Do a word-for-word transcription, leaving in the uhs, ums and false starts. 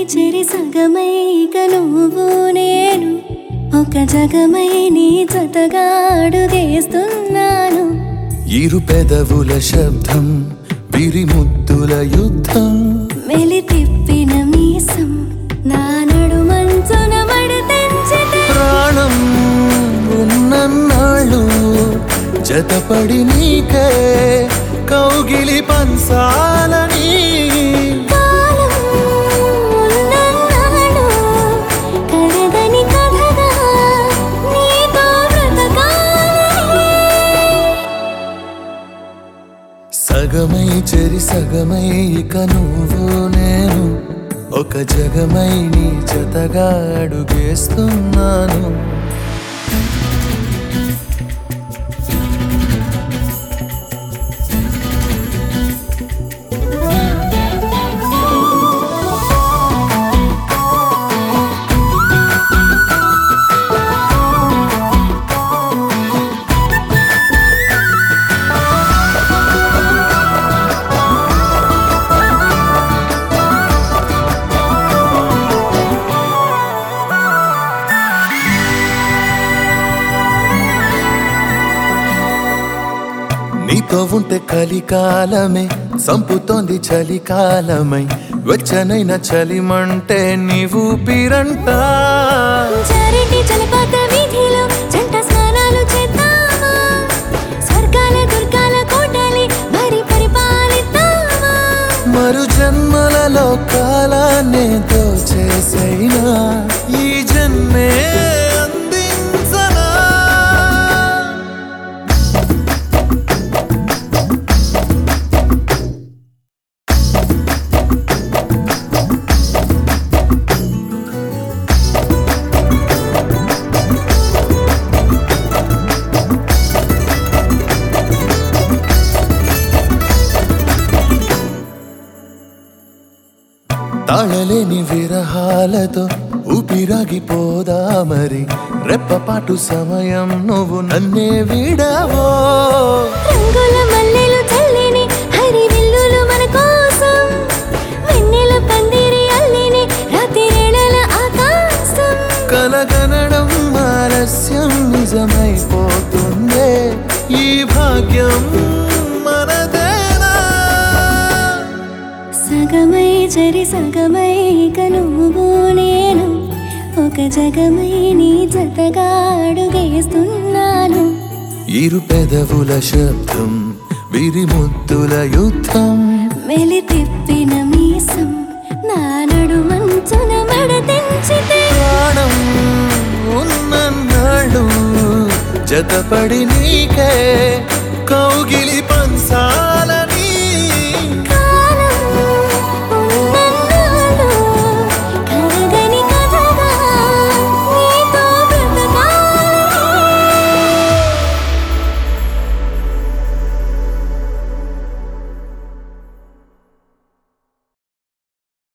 చెరి సగమై ఇక నువ్వు నేను ఒక జగమై నీ జతగా అడుగేస్తున్నాను. ఇరు పెదవుల శబ్దం విరి ముద్దుల యుద్ధం మెలి తిప్పిన మీసం నా నడుమంచున మడతెంచితే ప్రాణం ఉన్నన్నాళ్ళు జతపడి నీకే కౌగిలి పంచాలని కాలం ఉన్నన్నాడు కడగని కథగా నీతో బ్రతకాలని. సగమై చెరి సగమై ఇక నువ్వు నేను ఒక జగమై నీ జతగా అడుగేస్తున్నాను. నీతో ఉంటే కలికాలమే సంపుతోంది చలికాలమై వెచ్చనైన చలిమంటే నీవు పీరంట. చారిటి జలపాత వీధిలో జంట స్నానాలు చేద్దామా స్వర్గాల దుర్గాల కోటలి మరి పరిపాలిద్దామా. మరు జన్మలలో కాలాన్నే దోచేసైనా ఈ జన్మే అందించనా. తాళలేని విరహాలతో ఊపిరాగిపోదా మరి రెప్పపాటు సమయం నువ్వు నన్నే విడవో. రంగుల మల్లెలు చల్లిని హరి విల్లులు మన కోసం వెన్నెల పందిరి అల్లిని రాత్రిరేళల ఆకాశం. కలగనడం ఆలస్యం నిజమైపోతుందే ఈ భాగ్యం మనదేనా. సగమై చెరి సగమై ఇక నువ్వు నేను ఒక జగమై నీ జతగా అడుగేస్తున్నాను. ఇరు పెదవుల శబ్దం విరి ముద్దుల యుద్ధం మెలి తిప్పిన మీసం నా నడుమంచున మడతెంచితే ప్రాణం ఉన్నన్నాళ్ళు జతపడి నీకే కౌగిలి పంచా